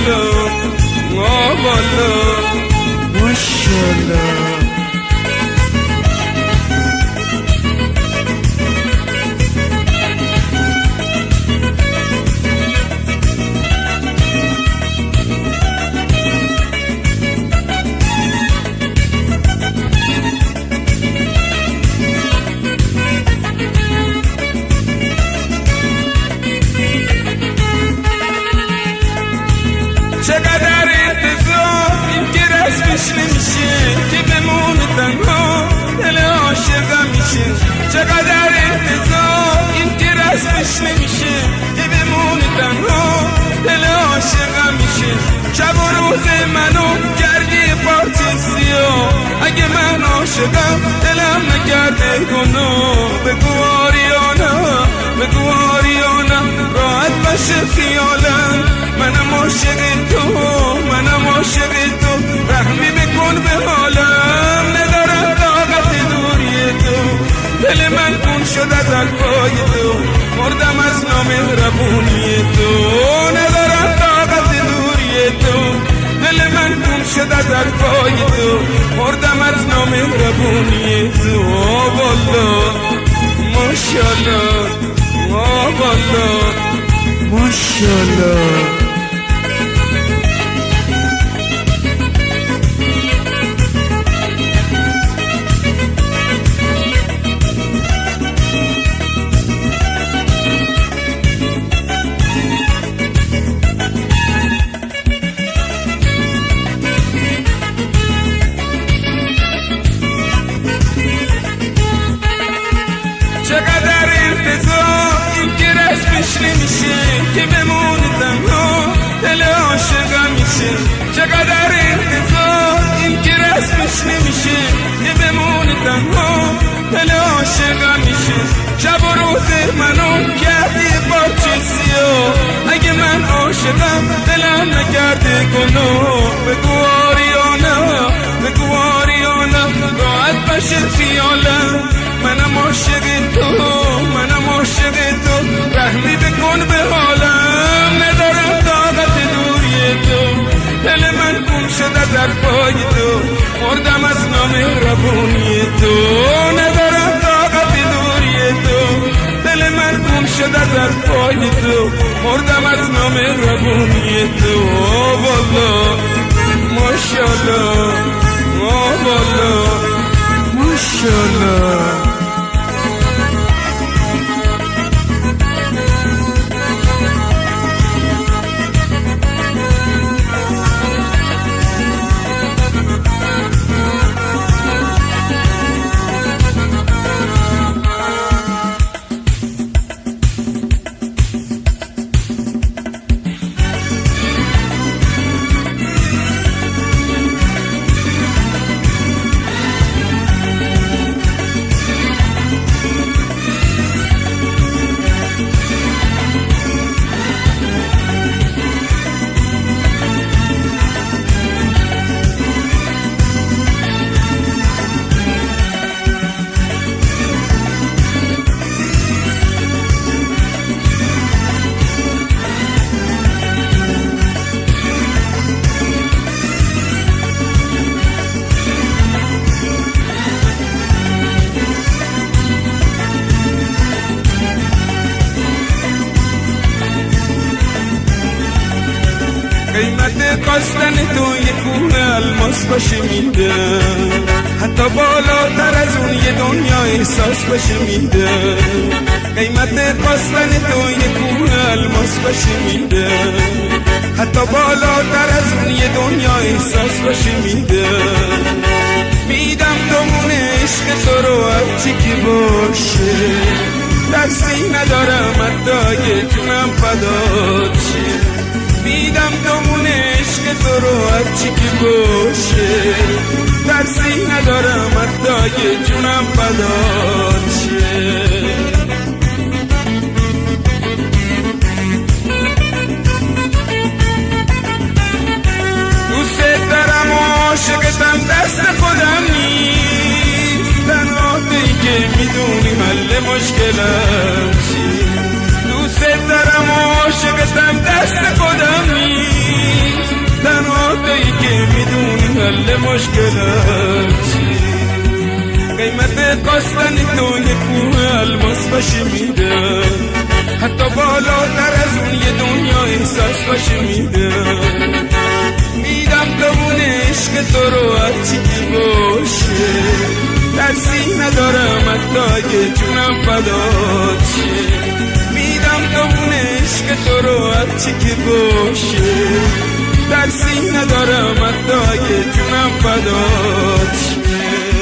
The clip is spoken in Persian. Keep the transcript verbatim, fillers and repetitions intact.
ماشاءالله آه والله ماشاءالله. چقدر انتظار این که رسمش نمیشه که بمونه تنها دل عاشقم میشه. چقدر انتظار این که رسمش نمیشه که بمونه تنها دل عاشقم میشه. شب و روز منو کردی پارچه سیاه، اگه من عاشقم دلم نکرده گناه. بگو آریانا بگو آریانا راحت باشه خیالم، منم عاشق تو منم عاشق تو، رحمی بکن به حالم ندارم طاقت دوری تو. دل من خون شد از حرفای تو، مردم از نامهربونی تو. ندارم طاقت دوری تو، دل من خون شد از حرفای تو، مردم از نامهربونی تو. آه والله ماشاءالله آه والله ماشاءالله. چقدر انتظار این که رسمش نمیشه که بمونه تنها دل عاشقم میشه. چقدر انتظار این که رسمش نمیشه که بمونه تنها دل عاشقم میشه. شب و روز منو کردی پارچه سیاه، اگه من عاشقم دلم نکرده گناه. بگو آریانا بگو آریانا راحت باشه خیالم، منم عاشق تو منم عاشق تو، رحمی بکن به حالم ندارم طاقت دوری تو. دل من گم شد از حرفای تو، مردم از نامهربونی تو. ندارم طاقت دوری تو، دل من گم شد از حرفای تو، مردم از نامهربونی تو. آه والله ماشاءالله آه والله ماشاءالله. قیمت کاستن تو یه کوه الماس باشه میده، حتی بالاتر از اون یه دنیا احساس باشه میده. قیمت کاستن تو یه کوه الماس باشه میده، حتی بالاتر از اون یه دنیا احساس باشه میده. میدم دمون عشق تو رو هرچی که باشه، درسی ندارم حتی یه جونم فدات شه. میدم دمون عشق تو رو هرچی که باشه، درسی ندارم حتی یه جونم فدات شه. دوست دارم و عاشقتم دست خودم نیست، تنها دیگه میدونی حل مشکلم چی. دوست دارم و عاشقتم دست خودم نیست، حل مشکلات چی؟ قیمت کاستن تو یه کوه الماس باشی میده، حتی بالاتر از اون یه دنیا احساس باشی میده. میدم تو اون عشق تو رو هرچی که باشه، ترسی ندارم حتی اگه جونم فدات شه. میدم تو اون عشق تو رو هرچی که باشه، ترسی ندارم حتی اگه جونم فدات شه.